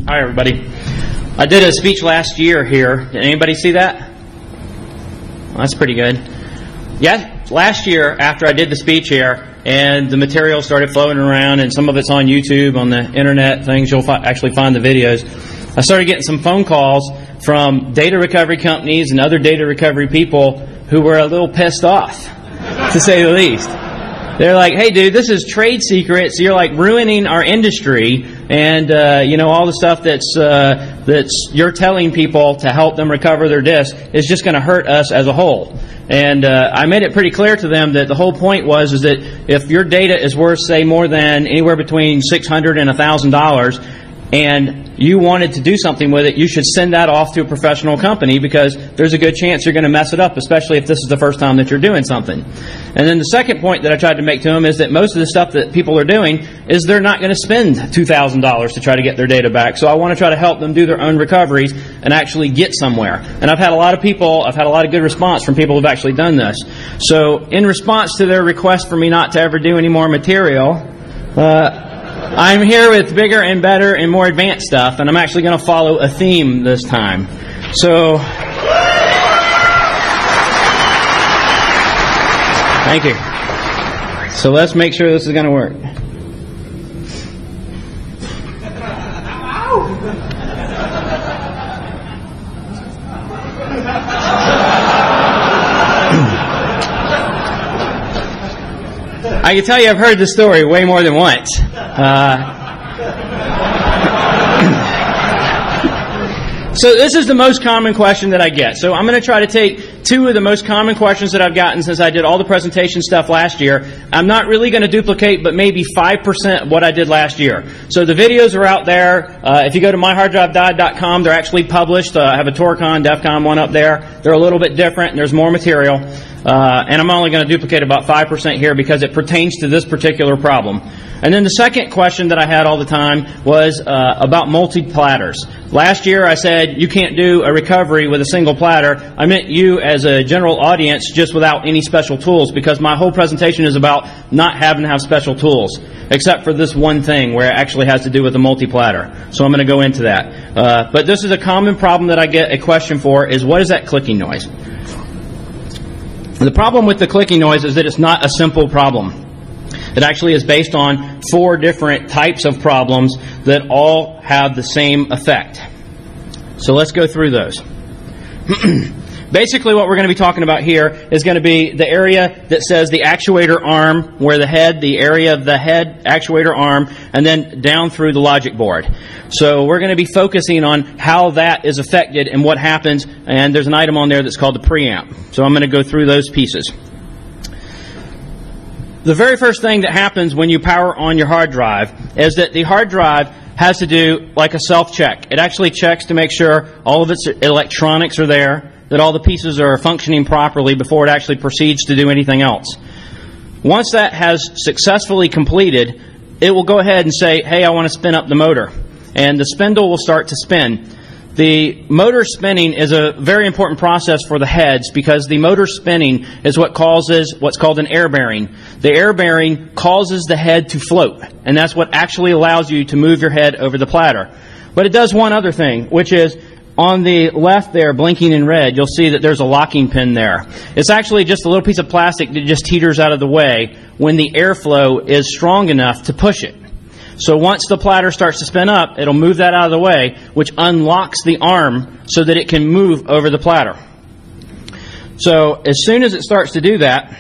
Hi, everybody. I did a speech last year here. Did anybody see that? Well, that's pretty good. Yeah, last year after I did the speech here, and the material started floating around, and some of it's on YouTube, on the internet, things you'll actually find the videos. I started getting some phone calls from data recovery companies and other data recovery people who were a little pissed off, to say the least. They're like, hey, dude, this is trade secrets. You're like ruining our industry, and all the stuff that's you're telling people to help them recover their disks is just going to hurt us as a whole. And I made it pretty clear to them that the whole point is that if your data is worth, say, more than anywhere between $600 and $1,000, and you wanted to do something with it, you should send that off to a professional company, because there's a good chance you're going to mess it up, especially if this is the first time that you're doing something. And then the second point that I tried to make to them is that most of the stuff that people are doing is they're not going to spend $2,000 to try to get their data back. So I want to try to help them do their own recoveries and actually get somewhere. And I've had a lot of good response from people who've actually done this. So in response to their request for me not to ever do any more material, I'm here with bigger and better and more advanced stuff, and I'm actually going to follow a theme this time. So, thank you. So let's make sure this is going to work. I can tell you I've heard this story way more than once. So this is the most common question that I get. So I'm going to try to take two of the most common questions that I've gotten since I did all the presentation stuff last year. I'm not really going to duplicate, but maybe 5% of what I did last year. So the videos are out there. If you go to myharddrivedied.com, they're actually published. I have a Torcon, DEFCON one up there. They're a little bit different, and there's more material. And I'm only going to duplicate about 5% here because it pertains to this particular problem. And then the second question that I had all the time was about multi-platters. Last year I said you can't do a recovery with a single platter. I meant you as a general audience just without any special tools, because my whole presentation is about not having to have special tools, except for this one thing where it actually has to do with a multi-platter. So I'm going to go into that. But this is a common problem that I get a question for, is what is that clicking noise? The problem with the clicking noise is that it's not a simple problem. It actually is based on 4 different types of problems that all have the same effect. So let's go through those. Basically what we're going to be talking about here is going to be the area that says the actuator arm, where the area of the head actuator arm, and then down through the logic board. So we're going to be focusing on how that is affected and what happens, and there's an item on there that's called the preamp. So I'm going to go through those pieces. The very first thing that happens when you power on your hard drive is that the hard drive has to do like a self-check. It actually checks to make sure all of its electronics are there, that all the pieces are functioning properly before it actually proceeds to do anything else. Once that has successfully completed, it will go ahead and say, hey, I want to spin up the motor. And the spindle will start to spin. The motor spinning is a very important process for the heads, because the motor spinning is what causes what's called an air bearing. The air bearing causes the head to float, and that's what actually allows you to move your head over the platter. But it does one other thing, which is on the left there, blinking in red, you'll see that there's a locking pin there. It's actually just a little piece of plastic that just teeters out of the way when the airflow is strong enough to push it. So once the platter starts to spin up, it'll move that out of the way, which unlocks the arm so that it can move over the platter. So as soon as it starts to do that,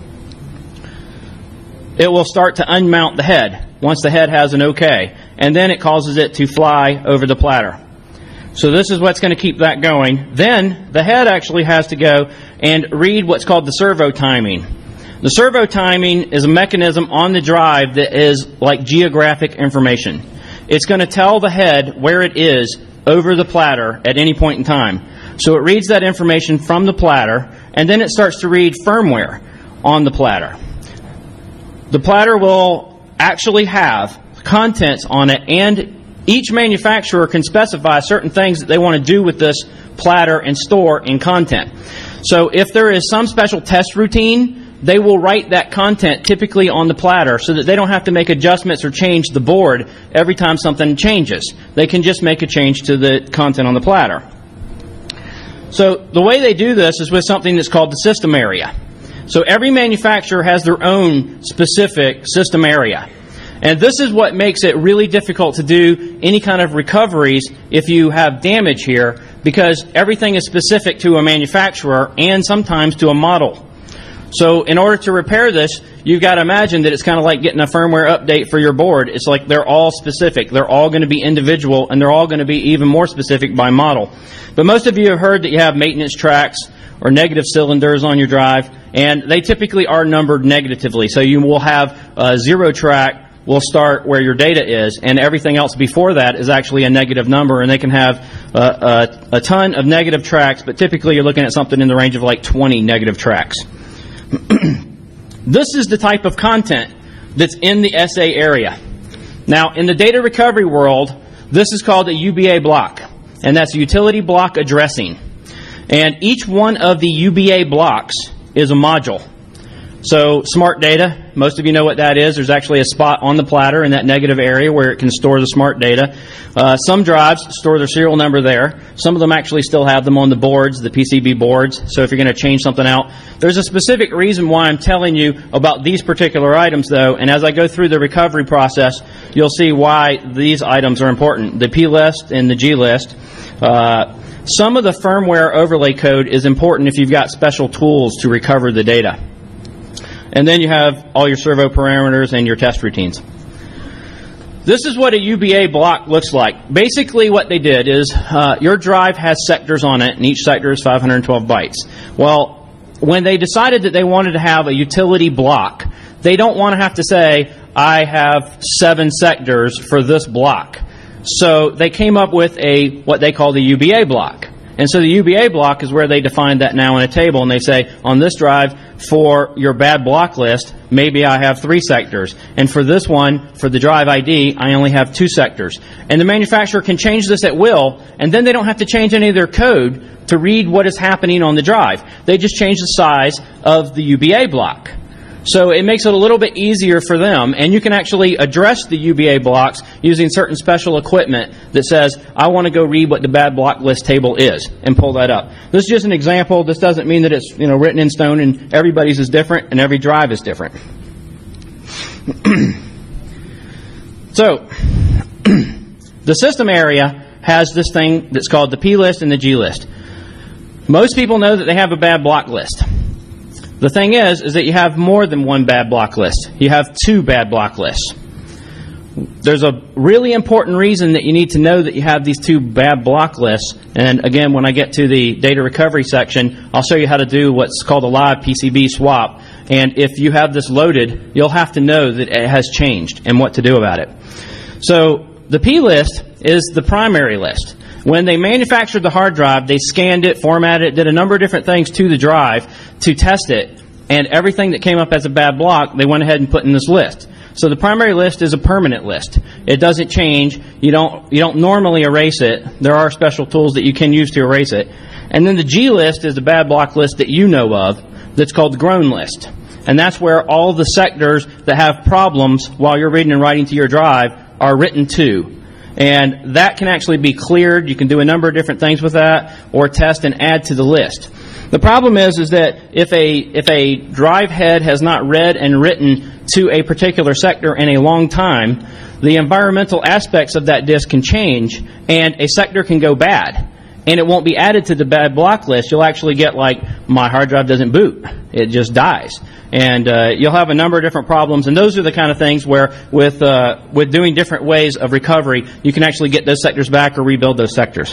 it will start to unmount the head once the head has an OK. And then it causes it to fly over the platter. So this is what's going to keep that going. Then the head actually has to go and read what's called the servo timing. The servo timing is a mechanism on the drive that is like geographic information. It's going to tell the head where it is over the platter at any point in time. So it reads that information from the platter, and then it starts to read firmware on the platter. The platter will actually have contents on it, and each manufacturer can specify certain things that they want to do with this platter and store in content. So if there is some special test routine they will write that content typically on the platter so that they don't have to make adjustments or change the board every time something changes. They can just make a change to the content on the platter. So the way they do this is with something that's called the system area. So every manufacturer has their own specific system area. And this is what makes it really difficult to do any kind of recoveries if you have damage here, because everything is specific to a manufacturer and sometimes to a model. So in order to repair this, you've got to imagine that it's kind of like getting a firmware update for your board. It's like they're all specific. They're all going to be individual, and they're all going to be even more specific by model. But most of you have heard that you have maintenance tracks or negative cylinders on your drive, and they typically are numbered negatively. So you will have a 0 track will start where your data is, and everything else before that is actually a negative number, and they can have a ton of negative tracks, but typically you're looking at something in the range of like 20 negative tracks. This is the type of content that's in the SA area. Now, in the data recovery world, this is called a UBA block, and that's utility block addressing. And each one of the UBA blocks is a module. So smart data, most of you know what that is. There's actually a spot on the platter in that negative area where it can store the smart data. Some drives store their serial number there. Some of them actually still have them on the boards, the PCB boards. So if you're going to change something out, there's a specific reason why I'm telling you about these particular items, though. And as I go through the recovery process, you'll see why these items are important. The P list and the G list. Some of the firmware overlay code is important if you've got special tools to recover the data. And then you have all your servo parameters and your test routines. This is what a UBA block looks like. Basically what they did is your drive has sectors on it, and each sector is 512 bytes. Well, when they decided that they wanted to have a utility block, they don't want to have to say, I have 7 sectors for this block. So they came up with what they call the UBA block. And so the UBA block is where they define that now in a table, and they say, on this drive, for your bad block list, maybe I have 3 sectors. And for this one, for the drive ID, I only have 2 sectors. And the manufacturer can change this at will, and then they don't have to change any of their code to read what is happening on the drive. They just change the size of the UBA block. So it makes it a little bit easier for them, and you can actually address the UBA blocks using certain special equipment that says, I want to go read what the bad block list table is, and pull that up. This is just an example. This doesn't mean that it's written in stone and everybody's is different and every drive is different. So, the system area has this thing that's called the P list and the G list. Most people know that they have a bad block list. The thing is that you have more than one bad block list. You have 2 bad block lists. There's a really important reason that you need to know that you have these 2 bad block lists. And again, when I get to the data recovery section, I'll show you how to do what's called a live PCB swap. And if you have this loaded, you'll have to know that it has changed and what to do about it. So the P list is the primary list. When they manufactured the hard drive, they scanned it, formatted it, did a number of different things to the drive to test it, and everything that came up as a bad block, they went ahead and put in this list. So the primary list is a permanent list. It doesn't change. You don't normally erase it. There are special tools that you can use to erase it. And then the G list is the bad block list that you know of that's called the grown list. And that's where all the sectors that have problems while you're reading and writing to your drive are written to. And that can actually be cleared. You can do a number of different things with that, or test and add to the list. The problem is that if a drive head has not read and written to a particular sector in a long time, the environmental aspects of that disk can change, and a sector can go bad. And it won't be added to the bad block list. You'll actually get like, my hard drive doesn't boot. It just dies. And you'll have a number of different problems. And those are the kind of things where with doing different ways of recovery, you can actually get those sectors back or rebuild those sectors.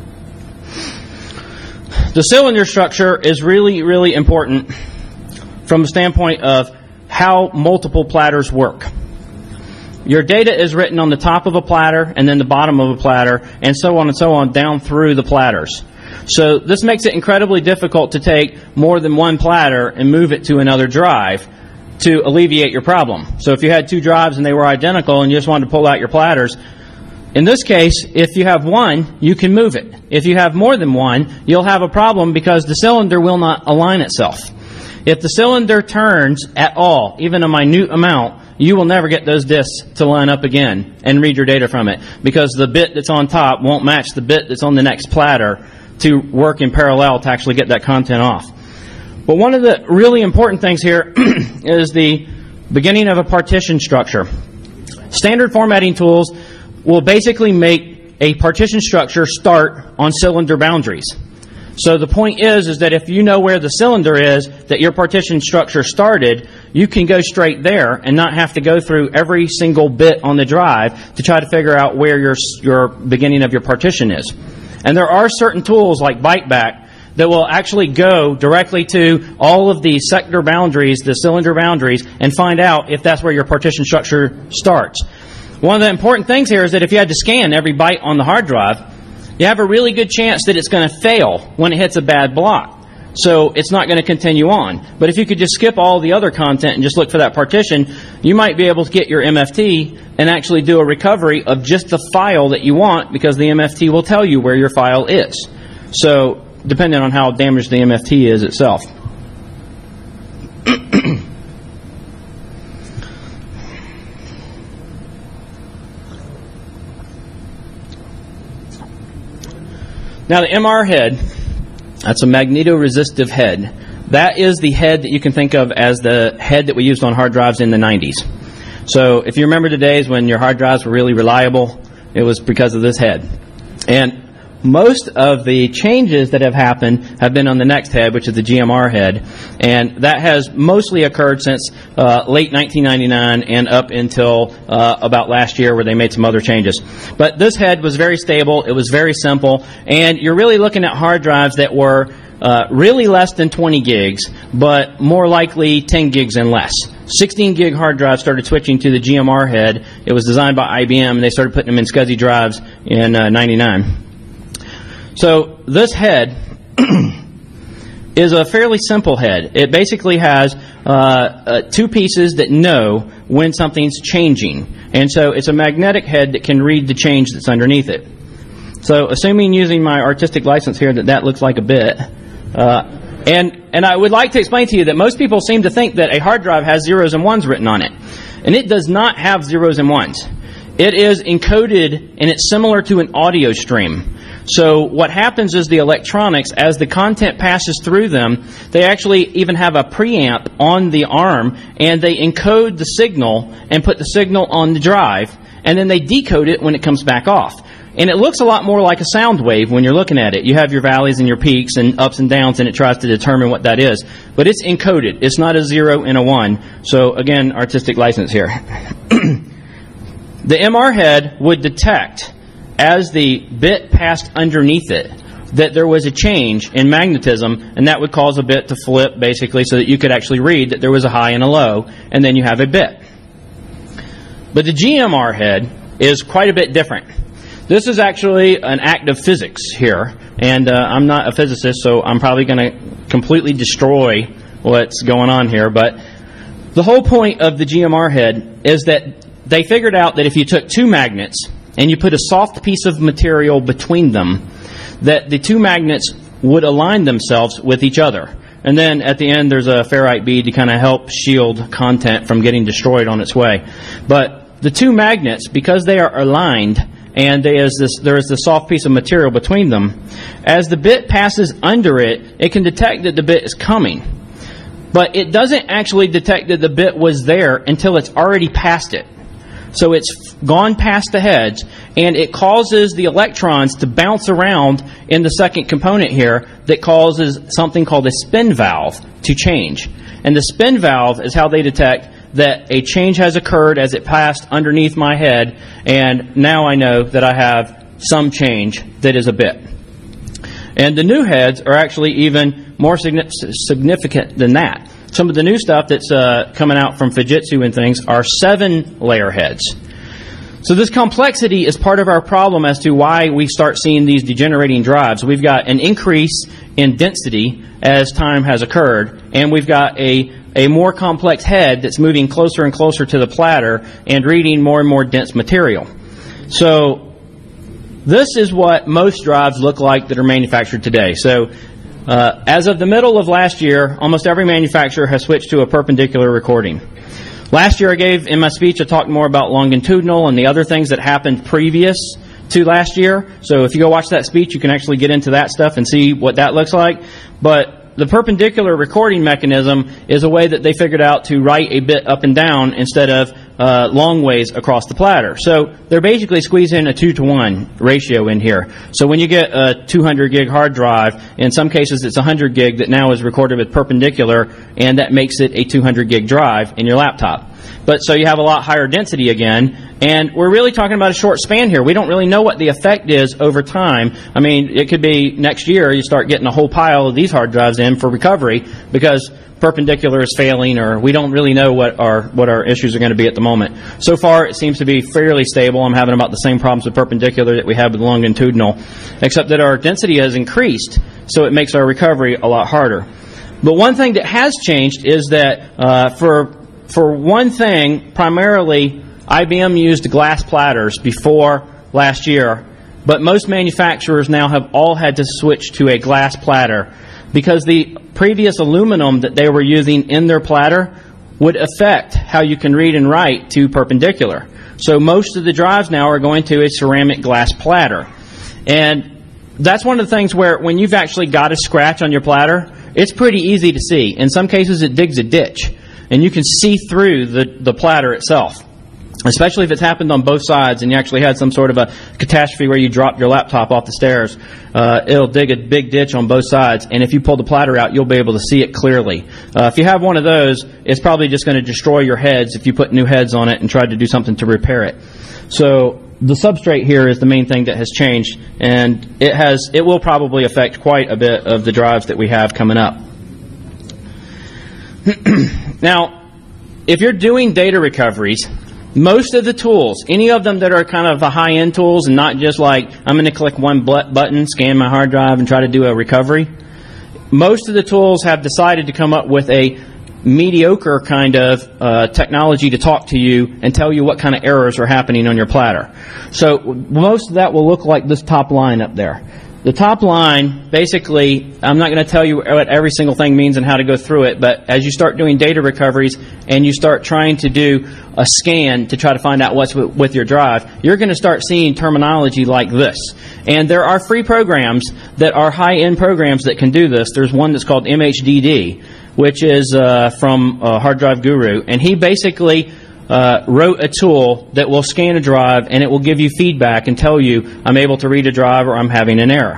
The cylinder structure is really, really important from the standpoint of how multiple platters work. Your data is written on the top of a platter and then the bottom of a platter, and so on down through the platters. So this makes it incredibly difficult to take more than one platter and move it to another drive to alleviate your problem. So if you had 2 drives and they were identical and you just wanted to pull out your platters, in this case, if you have one, you can move it. If you have more than one, you'll have a problem because the cylinder will not align itself. If the cylinder turns at all, even a minute amount, you will never get those disks to line up again and read your data from it, because the bit that's on top won't match the bit that's on the next platter to work in parallel to actually get that content off. But one of the really important things here is the beginning of a partition structure. Standard formatting tools will basically make a partition structure start on cylinder boundaries. So the point is that if you know where the cylinder is that your partition structure started, you can go straight there and not have to go through every single bit on the drive to try to figure out where your beginning of your partition is. And there are certain tools like ByteBack that will actually go directly to all of the sector boundaries, the cylinder boundaries, and find out if that's where your partition structure starts. One of the important things here is that if you had to scan every byte on the hard drive, you have a really good chance that it's going to fail when it hits a bad block. So it's not going to continue on. But if you could just skip all the other content and just look for that partition, you might be able to get your MFT and actually do a recovery of just the file that you want, because the MFT will tell you where your file is. So depending on how damaged the MFT is itself. Now the MR head, that's a magnetoresistive head. That is the head that you can think of as the head that we used on hard drives in the 90s. So if you remember the days when your hard drives were really reliable, it was because of this head. And most of the changes that have happened have been on the next head, which is the GMR head. And that has mostly occurred since late 1999 and up until about last year, where they made some other changes. But this head was very stable. It was very simple. And you're really looking at hard drives that were really less than 20 gigs, but more likely 10 gigs and less. 16 gig hard drives started switching to the GMR head. It was designed by IBM, and they started putting them in SCSI drives in 99. So this head is a fairly simple head. It basically has two pieces that know when something's changing. And so it's a magnetic head that can read the change that's underneath it. So assuming using my artistic license here that looks like a bit, and I would like to explain to you that most people seem to think that a hard drive has zeros and ones written on it. And it does not have zeros and ones. It is encoded, and it's similar to an audio stream. So what happens is the electronics, as the content passes through them, they actually even have a preamp on the arm, and they encode the signal and put the signal on the drive, and then they decode it when it comes back off. And it looks a lot more like a sound wave when you're looking at it. You have your valleys and your peaks and ups and downs, and it tries to determine what that is. But it's encoded. It's not a 0 and a 1. So again, artistic license here. The MR head would detect, as the bit passed underneath it, that there was a change in magnetism, and that would cause a bit to flip, basically, so that you could actually read that there was a high and a low, and then you have a bit. But the GMR head is quite a bit different. This is actually an act of physics here, and I'm not a physicist, so I'm probably going to completely destroy what's going on here, but the whole point of the GMR head is that they figured out that if you took two magnets and you put a soft piece of material between them, that the two magnets would align themselves with each other. And then at the end there's a ferrite bead to kind of help shield content from getting destroyed on its way. But the two magnets, because they are aligned and there is this soft piece of material between them, as the bit passes under it, it can detect that the bit is coming. But it doesn't actually detect that the bit was there until it's already past it. So it's gone past the heads, and it causes the electrons to bounce around in the second component here that causes something called a spin valve to change. And the spin valve is how they detect that a change has occurred as it passed underneath my head, and now I know that I have some change that is a bit. And the new heads are actually even more significant than that. Some of the new stuff that's coming out from Fujitsu and things are 7-layer heads. So this complexity is part of our problem as to why we start seeing these degenerating drives. We've got an increase in density as time has occurred, and we've got a more complex head that's moving closer and closer to the platter and reading more and more dense material. So this is what most drives look like that are manufactured today. So As of the middle of last year, almost every manufacturer has switched to a perpendicular recording. Last year in my speech, I talked more about longitudinal and the other things that happened previous to last year. So if you go watch that speech, you can actually get into that stuff and see what that looks like. But the perpendicular recording mechanism is a way that they figured out to write a bit up and down instead of long ways across the platter. So they're basically squeezing a 2-to-1 ratio in here. So when you get a 200 gig hard drive, in some cases it's 100 gig that now is recorded with perpendicular, and that makes it a 200 gig drive in your laptop. But so you have a lot higher density again, and we're really talking about a short span here. We don't really know what the effect is over time. I mean, it could be next year you start getting a whole pile of these hard drives in for recovery because perpendicular is failing, or we don't really know what our issues are going to be at the moment. So far, it seems to be fairly stable. I'm having about the same problems with perpendicular that we have with longitudinal, except that our density has increased, so it makes our recovery a lot harder. But one thing that has changed is that for one thing, primarily, IBM used glass platters before last year, but most manufacturers now have all had to switch to a glass platter because the previous aluminum that they were using in their platter would affect how you can read and write to perpendicular. So most of the drives now are going to a ceramic glass platter. And that's one of the things where when you've actually got a scratch on your platter, it's pretty easy to see. In some cases, it digs a ditch, and you can see through the platter itself, especially if it's happened on both sides and you actually had some sort of a catastrophe where you dropped your laptop off the stairs. It'll dig a big ditch on both sides, and if you pull the platter out, you'll be able to see it clearly. If you have one of those, it's probably just going to destroy your heads if you put new heads on it and tried to do something to repair it. So the substrate here is the main thing that has changed, and it will probably affect quite a bit of the drives that we have coming up. Now, if you're doing data recoveries, most of the tools, any of them that are kind of the high-end tools and not just like, I'm going to click one button, scan my hard drive, and try to do a recovery, most of the tools have decided to come up with a mediocre kind of technology to talk to you and tell you what kind of errors are happening on your platter. So most of that will look like this top line up there. The top line, basically, I'm not going to tell you what every single thing means and how to go through it, but as you start doing data recoveries and you start trying to do a scan to try to find out what's with your drive, you're going to start seeing terminology like this. And there are free programs that are high-end programs that can do this. There's one that's called MHDD, which is from Hard Drive Guru, and he basically wrote a tool that will scan a drive and it will give you feedback and tell you I'm able to read a drive or I'm having an error.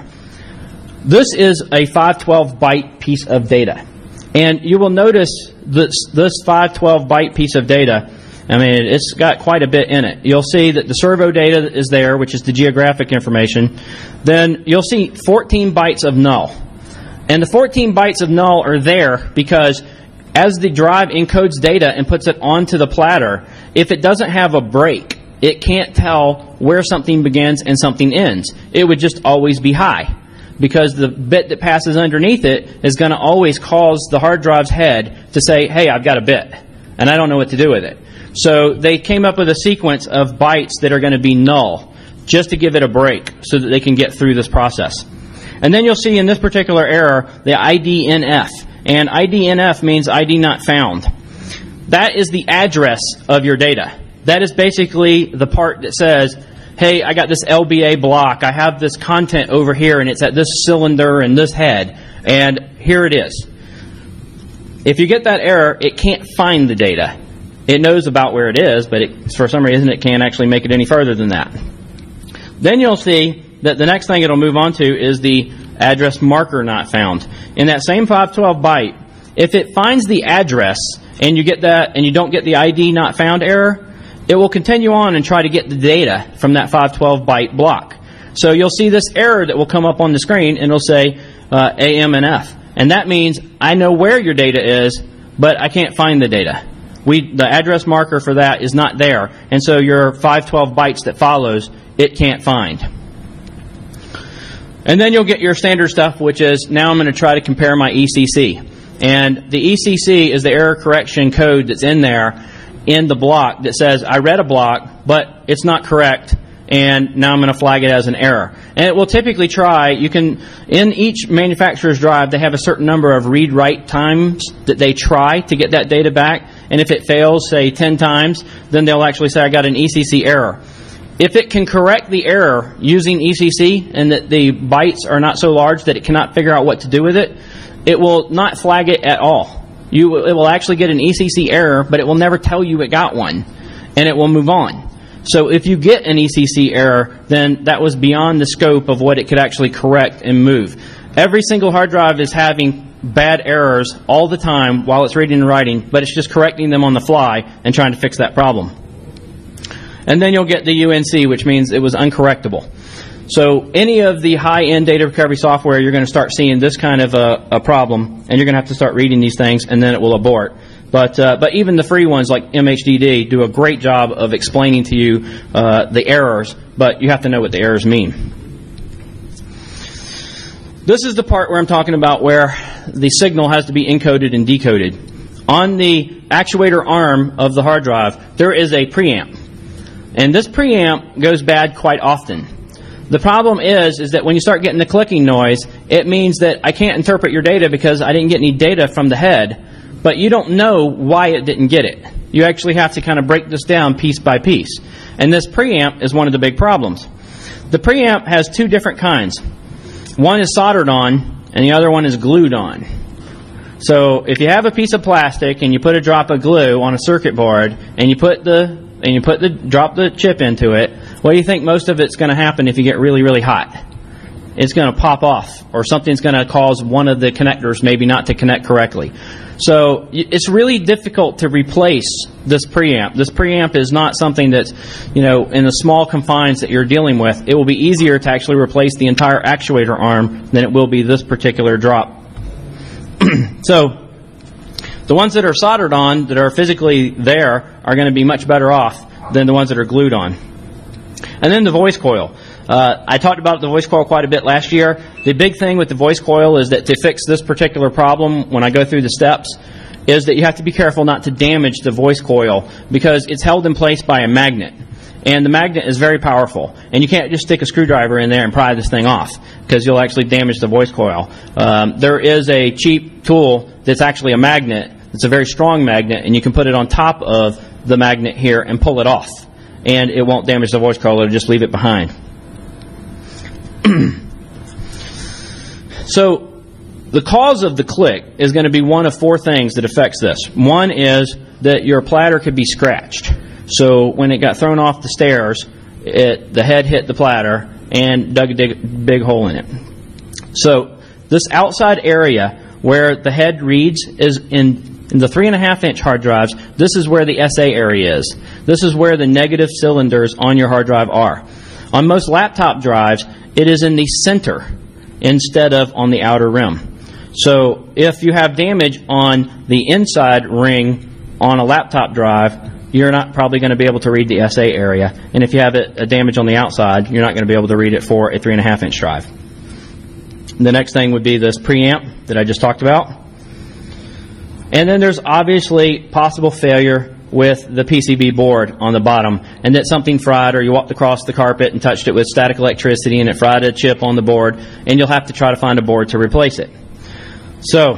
This is a 512 byte piece of data, and you will notice this 512 byte piece of data, I mean, it's got quite a bit in it. You'll see that the servo data is there, which is the geographic information. Then you'll see 14 bytes of null, and the 14 bytes of null are there because as the drive encodes data and puts it onto the platter, if it doesn't have a break, it can't tell where something begins and something ends. It would just always be high, because the bit that passes underneath it is going to always cause the hard drive's head to say, hey, I've got a bit, and I don't know what to do with it. So they came up with a sequence of bytes that are going to be null, just to give it a break so that they can get through this process. And then you'll see in this particular error, the IDNF. And IDNF means ID not found. That is the address of your data. That is basically the part that says, hey, I got this LBA block. I have this content over here, and it's at this cylinder and this head. And here it is. If you get that error, it can't find the data. It knows about where it is, but for some reason it can't actually make it any further than that. Then you'll see that the next thing it'll move on to is the address marker not found. In that same 512 byte, if it finds the address and you get that and you don't get the ID not found error, it will continue on and try to get the data from that 512 byte block. So you'll see this error that will come up on the screen, and it'll say AMNF. And that means I know where your data is, but I can't find the data. The address marker for that is not there, and so your 512 bytes that follows, it can't find. And then you'll get your standard stuff, which is, now I'm going to try to compare my ECC. And the ECC is the error correction code that's in there in the block that says, I read a block, but it's not correct, and now I'm going to flag it as an error. And it will typically try, in each manufacturer's drive, they have a certain number of read-write times that they try to get that data back. And if it fails, say 10 times, then they'll actually say, I got an ECC error. If it can correct the error using ECC and that the bytes are not so large that it cannot figure out what to do with it, it will not flag it at all. It will actually get an ECC error, but it will never tell you it got one, and it will move on. So if you get an ECC error, then that was beyond the scope of what it could actually correct and move. Every single hard drive is having bad errors all the time while it's reading and writing, but it's just correcting them on the fly and trying to fix that problem. And then you'll get the UNC, which means it was uncorrectable. So any of the high-end data recovery software, you're going to start seeing this kind of a problem, and you're going to have to start reading these things, and then it will abort. But even the free ones like MHDD do a great job of explaining to you the errors, but you have to know what the errors mean. This is the part where I'm talking about where the signal has to be encoded and decoded. On the actuator arm of the hard drive, there is a preamp. And this preamp goes bad quite often. The problem is that when you start getting the clicking noise, it means that I can't interpret your data because I didn't get any data from the head, but you don't know why it didn't get it. You actually have to kind of break this down piece by piece. And this preamp is one of the big problems. The preamp has two different kinds. One is soldered on, and the other one is glued on. So if you have a piece of plastic and you put a drop of glue on a circuit board and you drop the chip into it, what do you think most of it's going to happen if you get really, really hot? It's going to pop off, or something's going to cause one of the connectors maybe not to connect correctly. So it's really difficult to replace this preamp. This preamp is not something that's, in the small confines that you're dealing with. It will be easier to actually replace the entire actuator arm than it will be this particular drop. So the ones that are soldered on, that are physically there, are going to be much better off than the ones that are glued on. And then the voice coil. I talked about the voice coil quite a bit last year. The big thing with the voice coil is that to fix this particular problem, when I go through the steps, is that you have to be careful not to damage the voice coil because it's held in place by a magnet. And the magnet is very powerful. And you can't just stick a screwdriver in there and pry this thing off because you'll actually damage the voice coil. There is a cheap tool that's actually a magnet. It's a very strong magnet, and you can put it on top of the magnet here and pull it off. And it won't damage the voice coil. It'll just leave it behind. So the cause of the click is going to be one of four things that affects this. One is that your platter could be scratched. So when it got thrown off the stairs, the head hit the platter and dug a big hole in it. So this outside area where the head reads is in the 3.5-inch hard drives. This is where the SA area is. This is where the negative cylinders on your hard drive are. On most laptop drives, it is in the center instead of on the outer rim. So if you have damage on the inside ring on a laptop drive, you're not probably going to be able to read the SA area. And if you have a damage on the outside, you're not going to be able to read it for a 3.5-inch drive. The next thing would be this preamp that I just talked about. And then there's obviously possible failure with the PCB board on the bottom, and that something fried, or you walked across the carpet and touched it with static electricity and it fried a chip on the board, and you'll have to try to find a board to replace it. So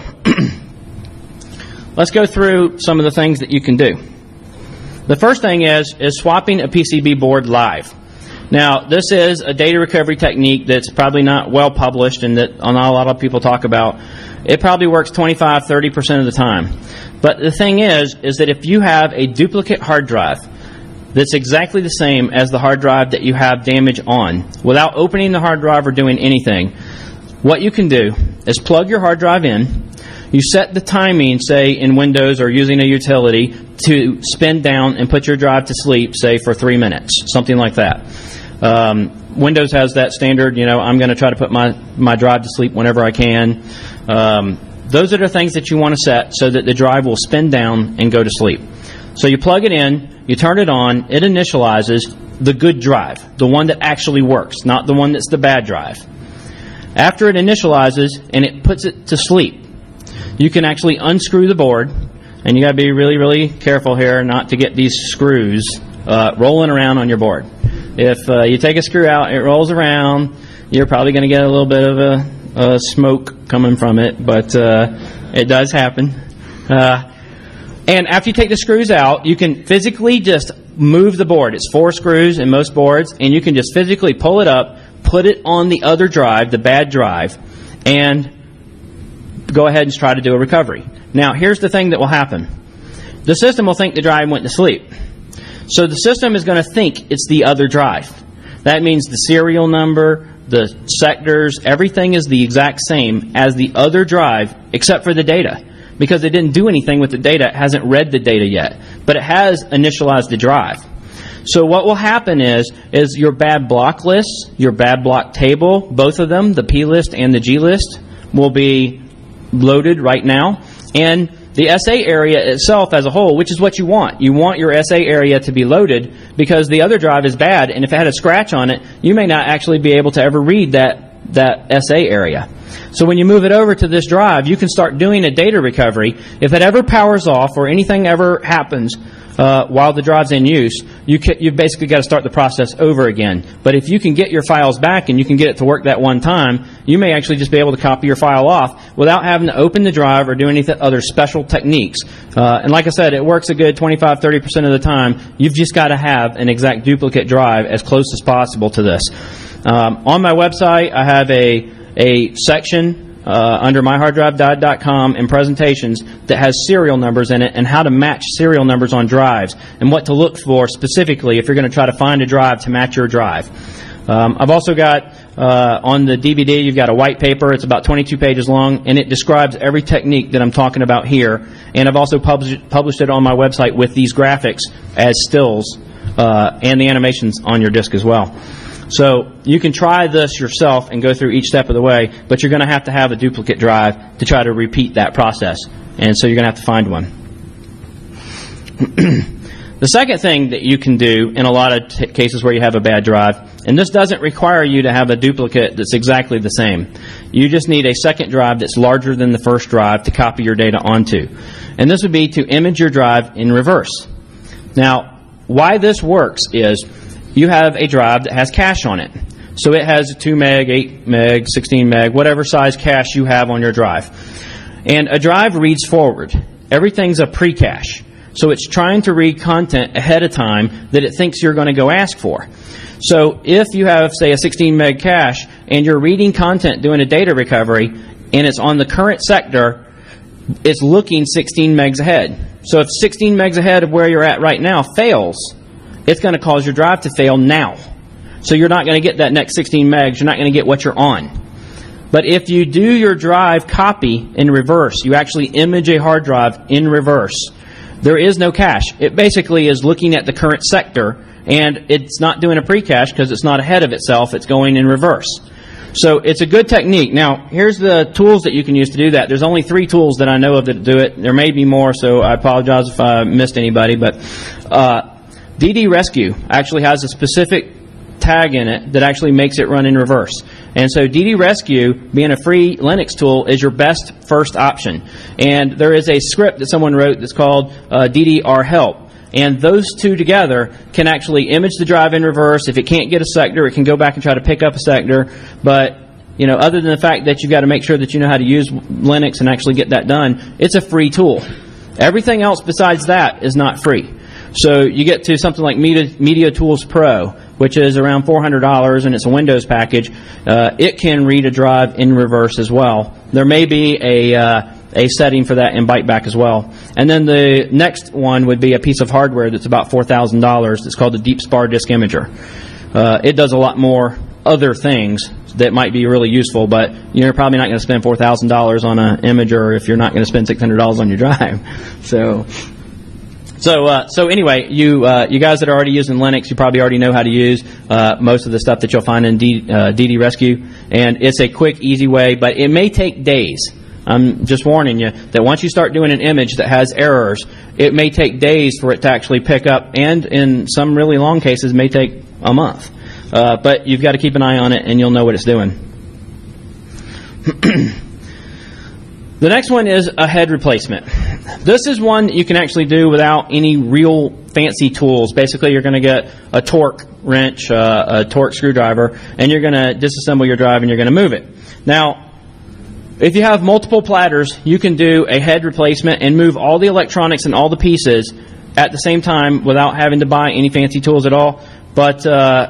let's go through some of the things that you can do. The first thing is swapping a PCB board live. Now, this is a data recovery technique that's probably not well published and that not a lot of people talk about. It probably works 25-30% of the time. But the thing is that if you have a duplicate hard drive that's exactly the same as the hard drive that you have damage on, without opening the hard drive or doing anything, what you can do is plug your hard drive in. You set the timing, say, in Windows or using a utility to spin down and put your drive to sleep, say, for 3 minutes, something like that. Windows has that standard, I'm going to try to put my drive to sleep whenever I can. Those are the things that you want to set so that the drive will spin down and go to sleep. So you plug it in, you turn it on, it initializes the good drive, the one that actually works, not the one that's the bad drive. After it initializes and it puts it to sleep, you can actually unscrew the board, and you got to be really, really careful here not to get these screws rolling around on your board. If you take a screw out, it rolls around, you're probably going to get a little bit of a smoke coming from it, but it does happen. And after you take the screws out, you can physically just move the board. It's 4 screws in most boards, and you can just physically pull it up, put it on the other drive, the bad drive, and go ahead and try to do a recovery. Now, here's the thing that will happen. The system will think the drive went to sleep. So the system is going to think it's the other drive. That means the serial number, the sectors, everything is the exact same as the other drive except for the data. Because it didn't do anything with the data, it hasn't read the data yet. But it has initialized the drive. So what will happen is your bad block lists, your bad block table, both of them, the P list and the G list, will be loaded right now. And the SA area itself as a whole, which is what you want. You want your SA area to be loaded because the other drive is bad, and if it had a scratch on it, you may not actually be able to ever read that SA area. So when you move it over to this drive, you can start doing a data recovery. If it ever powers off or anything ever happens while the drive's in use, you've basically got to start the process over again. But if you can get your files back and you can get it to work that one time, you may actually just be able to copy your file off without having to open the drive or do any other special techniques. And like I said, it works a good 25-30% of the time. You've just got to have an exact duplicate drive as close as possible to this. On my website, I have a section under myharddrive.com in presentations that has serial numbers in it and how to match serial numbers on drives and what to look for specifically if you're going to try to find a drive to match your drive. I've also got on the DVD, you've got a white paper. It's about 22 pages long, and it describes every technique that I'm talking about here. And I've also published it on my website with these graphics as stills and the animations on your disk as well. So you can try this yourself and go through each step of the way, but you're going to have a duplicate drive to try to repeat that process. And so you're going to have to find one. The second thing that you can do in a lot of cases where you have a bad drive, and this doesn't require you to have a duplicate that's exactly the same. You just need a second drive that's larger than the first drive to copy your data onto. And this would be to image your drive in reverse. Now, why this works is you have a drive that has cache on it. So it has 2 meg, 8 meg, 16 meg, whatever size cache you have on your drive. And a drive reads forward. Everything's a pre-cache. So it's trying to read content ahead of time that it thinks you're going to go ask for. So if you have, say, a 16 meg cache and you're reading content doing a data recovery and it's on the current sector, it's looking 16 megs ahead. So if 16 megs ahead of where you're at right now fails, it's going to cause your drive to fail now. So you're not going to get that next 16 megs. You're not going to get what you're on. But if you do your drive copy in reverse, you actually image a hard drive in reverse, there is no cache. It basically is looking at the current sector, and it's not doing a pre-cache because it's not ahead of itself. It's going in reverse. So it's a good technique. Now, here's the tools that you can use to do that. There's only 3 tools that I know of that do it. There may be more, so I apologize if I missed anybody. But DD Rescue actually has a specific tag in it that actually makes it run in reverse. And so DD Rescue, being a free Linux tool, is your best first option. And there is a script that someone wrote that's called DDR Help. And those two together can actually image the drive in reverse. If it can't get a sector, it can go back and try to pick up a sector. But, you know, other than the fact that you've got to make sure that you know how to use Linux and actually get that done, it's a free tool. Everything else besides that is not free. So you get to something like Media Tools Pro, which is around $400, and it's a Windows package. It can read a drive in reverse as well. There may be a setting for that in Byteback as well. And then the next one would be a piece of hardware that's about $4,000. It's called the Deep Spar Disk Imager. It does a lot more other things that might be really useful, but you're probably not going to spend $4,000 on an imager if you're not going to spend $600 on your drive. So anyway, you guys that are already using Linux, you probably already know how to use most of the stuff that you'll find in DD Rescue, and it's a quick, easy way, but it may take days. I'm just warning you that once you start doing an image that has errors, it may take days for it to actually pick up, and in some really long cases, may take a month. But you've got to keep an eye on it, and you'll know what it's doing. The next one is a head replacement. This is one that you can actually do without any real fancy tools. Basically, you're going to get a torque wrench, a torque screwdriver, and you're going to disassemble your drive and you're going to move it. Now, if you have multiple platters, you can do a head replacement and move all the electronics and all the pieces at the same time without having to buy any fancy tools at all. But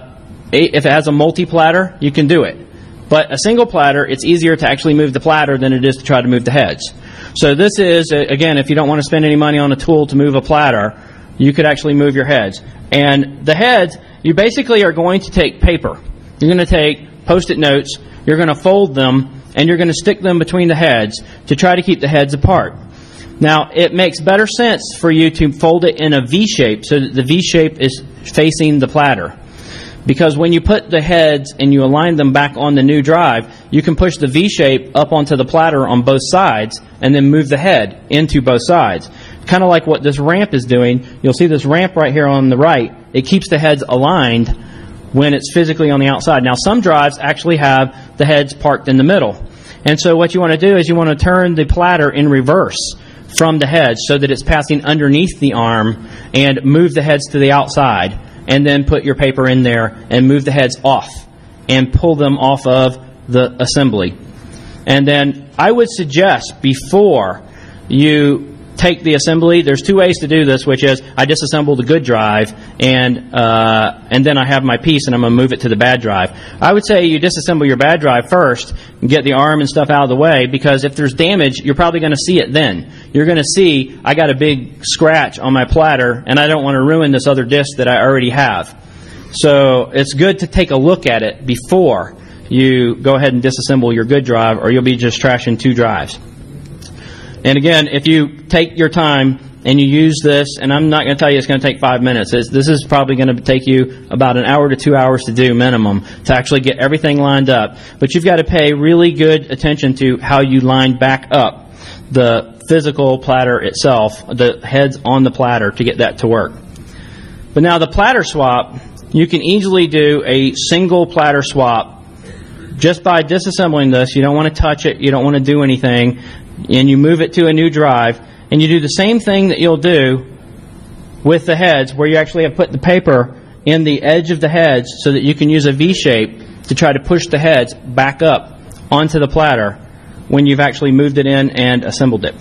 if it has a multi-platter, you can do it. But a single platter, it's easier to actually move the platter than it is to try to move the heads. So this is, again, if you don't want to spend any money on a tool to move a platter, you could actually move your heads. And the heads, you basically are going to take paper. You're going to take Post-it notes, you're going to fold them, and you're going to stick them between the heads to try to keep the heads apart. Now, it makes better sense for you to fold it in a V shape so that the V shape is facing the platter. Because when you put the heads and you align them back on the new drive, you can push the V shape up onto the platter on both sides and then move the head into both sides. Kind of like what this ramp is doing. You'll see this ramp right here on the right. It keeps the heads aligned when it's physically on the outside. Now, some drives actually have the heads parked in the middle. And so what you want to do is you want to turn the platter in reverse from the heads so that it's passing underneath the arm and move the heads to the outside. And then put your paper in there and move the heads off and pull them off of the assembly. And then I would suggest before you take the assembly, there's two ways to do this, which is I disassemble the good drive and then I have my piece and I'm going to move it to the bad drive. I would say you disassemble your bad drive first and get the arm and stuff out of the way, because if there's damage, you're probably going to see it then. You're going to see I got a big scratch on my platter and I don't want to ruin this other disc that I already have. So it's good to take a look at it before you go ahead and disassemble your good drive, or you'll be just trashing two drives. And again, if you take your time and you use this, and I'm not going to tell you it's going to take 5 minutes. This is probably going to take you about an hour to 2 hours to do minimum to actually get everything lined up. But you've got to pay really good attention to how you line back up the physical platter itself, the heads on the platter, to get that to work. But now the platter swap, you can easily do a single platter swap just by disassembling this. You don't want to touch it. You don't want to do anything. And you move it to a new drive, and you do the same thing that you'll do with the heads, where you actually have put the paper in the edge of the heads so that you can use a V shape to try to push the heads back up onto the platter when you've actually moved it in and assembled it.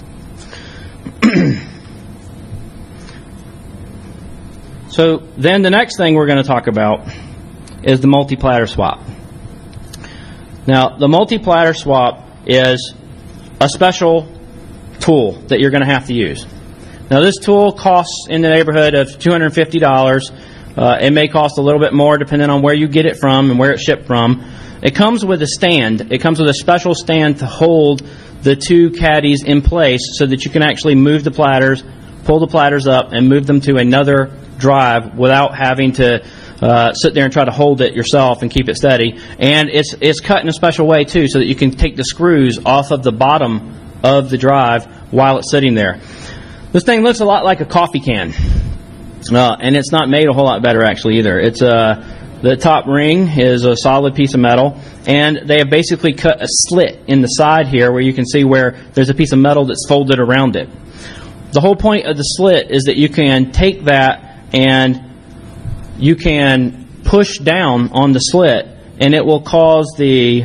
So then the next thing we're going to talk about is the multi-platter swap. Now, the multi-platter swap is a special tool that you're going to have to use. Now, this tool costs in the neighborhood of $250. It may cost a little bit more depending on where you get it from and where it's shipped from. It comes with a stand. It comes with a special stand to hold the two caddies in place so that you can actually move the platters, pull the platters up, and move them to another drive without having to sit there and try to hold it yourself and keep it steady. And it's cut in a special way too, so that you can take the screws off of the bottom of the drive while it's sitting there. This thing looks a lot like a coffee can, and it's not made a whole lot better actually either. It's the top ring is a solid piece of metal, and they have basically cut a slit in the side here where you can see where there's a piece of metal that's folded around it. The whole point of the slit is that you can take that and you can push down on the slit, and it will cause the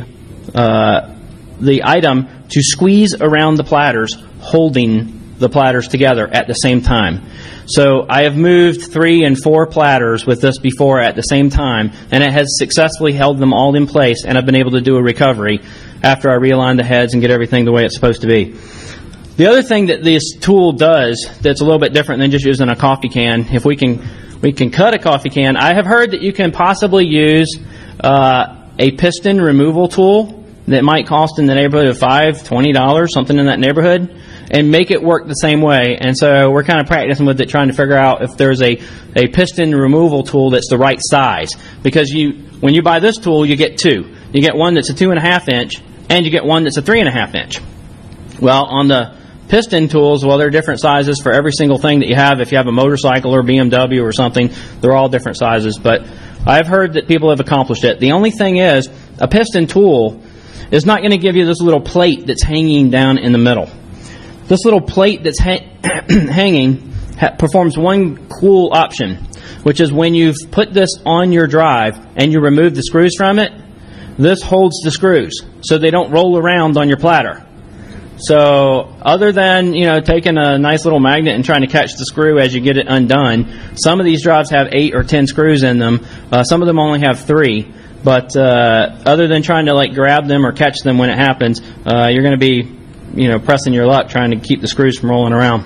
item to squeeze around the platters, holding the platters together at the same time. So I have moved 3 and 4 platters with this before at the same time, and it has successfully held them all in place, and I've been able to do a recovery after I realign the heads and get everything the way it's supposed to be. The other thing that this tool does that's a little bit different than just using a coffee can, if we can cut a coffee can. I have heard that you can possibly use a piston removal tool that might cost in the neighborhood of $5, $20, something in that neighborhood, and make it work the same way. And so we're kind of practicing with it, trying to figure out if there's a piston removal tool that's the right size. Because when you buy this tool, you get two. You get one that's a 2.5 inch, and you get one that's a 3.5 inch. Well, on the piston tools, well, they're different sizes for every single thing that you have. If you have a motorcycle or BMW or something, they're all different sizes. But I've heard that people have accomplished it. The only thing is, a piston tool is not going to give you this little plate that's hanging down in the middle. This little plate that's hanging performs one cool option, which is when you've put this on your drive and you remove the screws from it, this holds the screws so they don't roll around on your platter. So other than, taking a nice little magnet and trying to catch the screw as you get it undone, some of these drives have 8 or 10 screws in them. Some of them only have 3. But other than trying to grab them or catch them when it happens, you're going to be, pressing your luck trying to keep the screws from rolling around.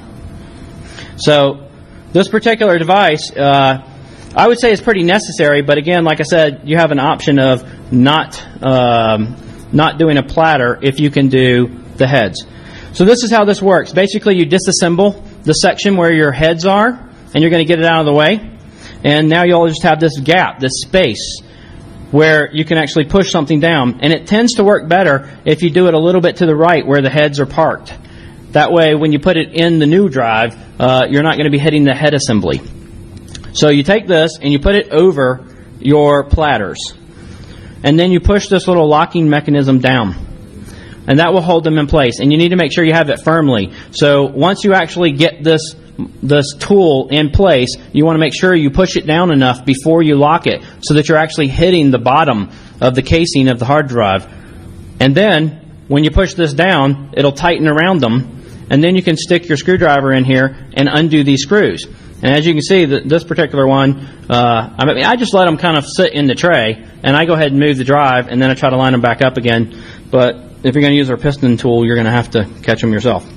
So this particular device, I would say is pretty necessary. But again, like I said, you have an option of not doing a platter if you can do the heads. So this is how this works. Basically, you disassemble the section where your heads are, and you're going to get it out of the way. And now you'll just have this gap, this space, where you can actually push something down. And it tends to work better if you do it a little bit to the right where the heads are parked. That way, when you put it in the new drive, you're not going to be hitting the head assembly. So you take this and you put it over your platters. And then you push this little locking mechanism down. And that will hold them in place. And you need to make sure you have it firmly. So once you actually get this tool in place, you want to make sure you push it down enough before you lock it so that you're actually hitting the bottom of the casing of the hard drive. And then when you push this down, it'll tighten around them. And then you can stick your screwdriver in here and undo these screws. And as you can see, this particular one, I just let them kind of sit in the tray, and I go ahead and move the drive, and then I try to line them back up again. But if you're going to use our piston tool, you're going to have to catch them yourself.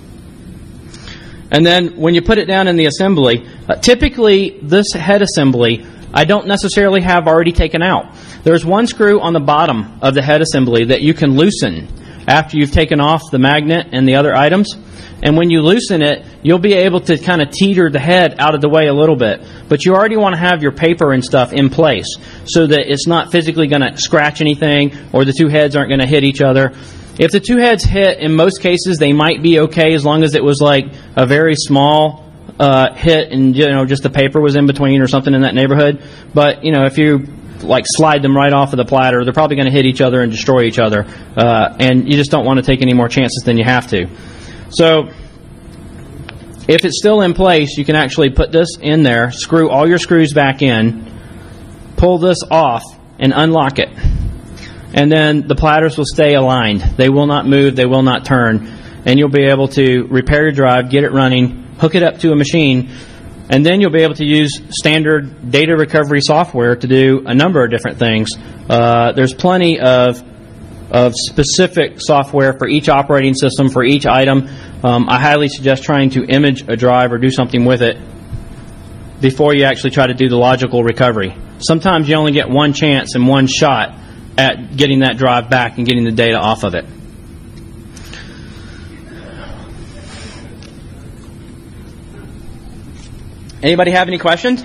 And then when you put it down in the assembly, typically this head assembly I don't necessarily have already taken out. There's one screw on the bottom of the head assembly that you can loosen after you've taken off the magnet and the other items. And when you loosen it, you'll be able to kind of teeter the head out of the way a little bit. But you already want to have your paper and stuff in place so that it's not physically going to scratch anything or the two heads aren't going to hit each other. If the two heads hit, in most cases, they might be okay as long as it was like a very small hit and just the paper was in between or something in that neighborhood. But if you slide them right off of the platter, they're probably going to hit each other and destroy each other. And you just don't want to take any more chances than you have to. So if it's still in place, you can actually put this in there, screw all your screws back in, pull this off, and unlock it. And then the platters will stay aligned. They will not move. They will not turn. And you'll be able to repair your drive, get it running, hook it up to a machine, and then you'll be able to use standard data recovery software to do a number of different things. There's plenty of specific software for each operating system, for each item. I highly suggest trying to image a drive or do something with it before you actually try to do the logical recovery. Sometimes you only get one chance and one shot at getting that drive back and getting the data off of it. Anybody have any questions?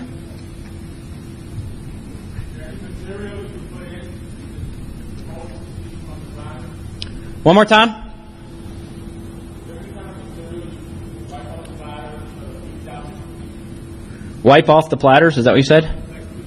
One more time. Wipe off the platters? Is that what you said?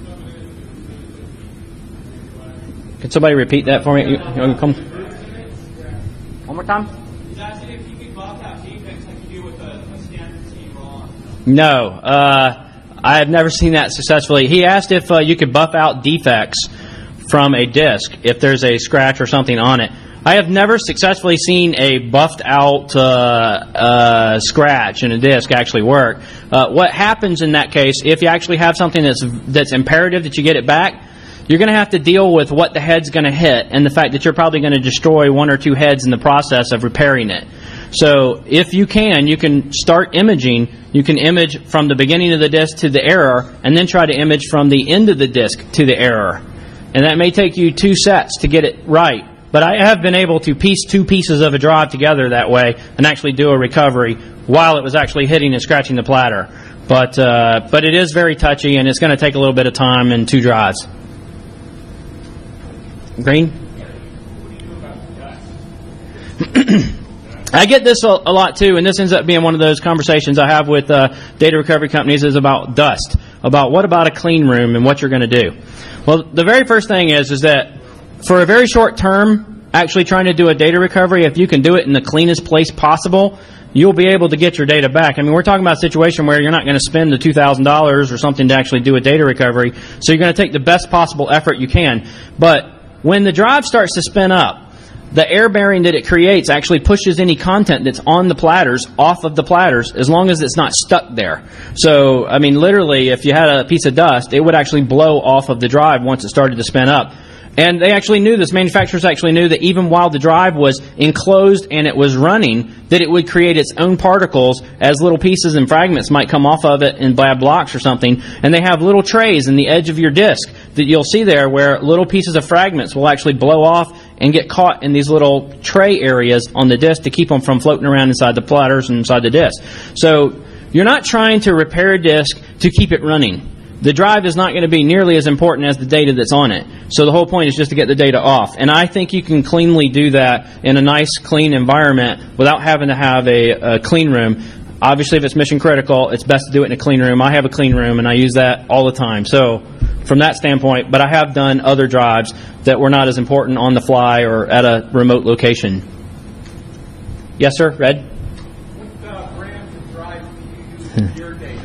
Could somebody repeat that for me? Come. One more time. He's asking if you could buff out defects like you do with a standard team roll. No, I have never seen that successfully. He asked if you could buff out defects from a disc if there's a scratch or something on it. I have never successfully seen a buffed out scratch in a disc actually work. What happens in that case, if you actually have something that's imperative that you get it back, you're going to have to deal with what the head's going to hit and the fact that you're probably going to destroy one or two heads in the process of repairing it. So if you can start imaging. You can image from the beginning of the disc to the error and then try to image from the end of the disc to the error. And that may take you 2 sets to get it right. But I have been able to piece 2 pieces of a drive together that way and actually do a recovery while it was actually hitting and scratching the platter. But it is very touchy and it's going to take a little bit of time and 2 drives. Green? I get this a lot too, and this ends up being one of those conversations I have with data recovery companies is about dust, about what about a clean room and what you're going to do. Well, the very first thing is that for a very short term, actually trying to do a data recovery, if you can do it in the cleanest place possible, you'll be able to get your data back. I mean, we're talking about a situation where you're not going to spend the $2,000 or something to actually do a data recovery, so you're going to take the best possible effort you can. But when the drive starts to spin up, the air bearing that it creates actually pushes any content that's on the platters off of the platters, as long as it's not stuck there. So, I mean, literally, if you had a piece of dust, it would actually blow off of the drive once it started to spin up. And they actually knew this. Manufacturers actually knew that even while the drive was enclosed and it was running, that it would create its own particles as little pieces and fragments might come off of it in bad blocks or something. And they have little trays in the edge of your disk that you'll see there where little pieces of fragments will actually blow off and get caught in these little tray areas on the disk to keep them from floating around inside the platters and inside the disk. So you're not trying to repair a disk to keep it running. The drive is not going to be nearly as important as the data that's on it. So the whole point is just to get the data off. And I think you can cleanly do that in a nice, clean environment without having to have a clean room. Obviously, if it's mission critical, it's best to do it in a clean room. I have a clean room, and I use that all the time. So from that standpoint, but I have done other drives that were not as important on the fly or at a remote location. Yes, sir? Red? What brands of drives do you use for your data?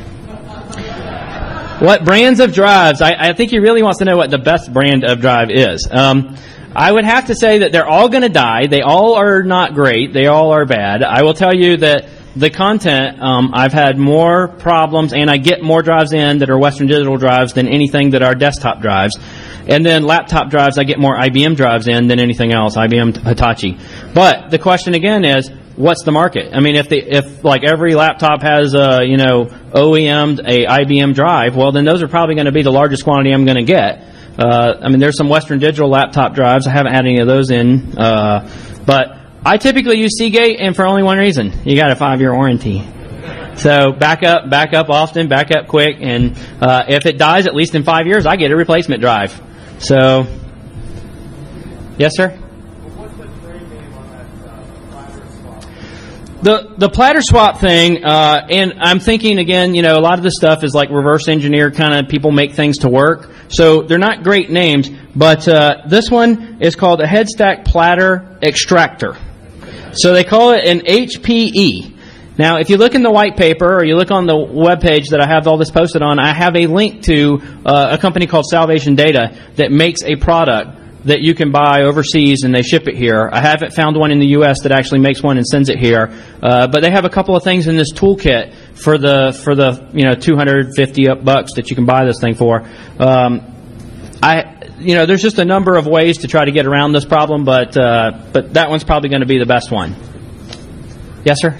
What brands of drives? I think he really wants to know what the best brand of drive is. I would have to say that they're all going to die. They all are not great. They all are bad. I will tell you that the content, I've had more problems, and I get more drives in that are Western Digital drives than anything that are desktop drives. And then laptop drives, I get more IBM drives in than anything else, IBM Hitachi. But the question again is, what's the market? I mean, if like every laptop has OEM'd a IBM drive, well, then those are probably going to be the largest quantity I'm going to get. I mean, there's some Western Digital laptop drives. I haven't had any of those in, but I typically use Seagate, and for only one reason: you got a 5-year warranty. So back up often, back up quick, and if it dies at least in 5 years, I get a replacement drive. So, yes, sir. What's the trade name on that platter swap? The platter swap thing, and I'm thinking again, a lot of this stuff is like reverse engineer kind of people make things to work. So they're not great names, but this one is called a head stack platter extractor. So they call it an HPE. Now, if you look in the white paper or you look on the web page that I have all this posted on, I have a link to a company called Salvation Data that makes a product that you can buy overseas and they ship it here. I haven't found one in the U.S. that actually makes one and sends it here, but they have a couple of things in this toolkit for the $250 that you can buy this thing for. There's just a number of ways to try to get around this problem, but that one's probably going to be the best one. Yes, sir.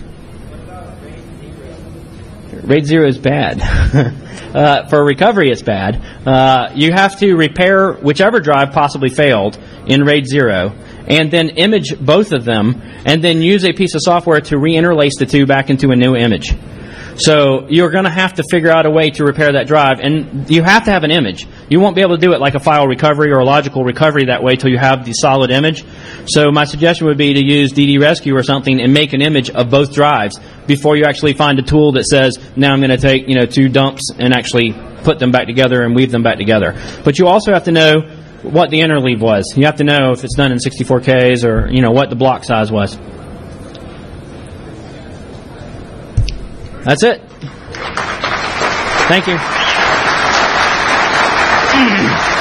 RAID 0 is bad. For recovery, it's bad. You have to repair whichever drive possibly failed in RAID 0, and then image both of them, and then use a piece of software to reinterlace the two back into a new image. So you're going to have to figure out a way to repair that drive, and you have to have an image. You won't be able to do it like a file recovery or a logical recovery that way till you have the solid image. So my suggestion would be to use DD Rescue or something and make an image of both drives before you actually find a tool that says, now I'm going to take 2 dumps and actually put them back together and weave them back together. But you also have to know what the interleave was. You have to know if it's done in 64Ks or what the block size was. That's it. Thank you.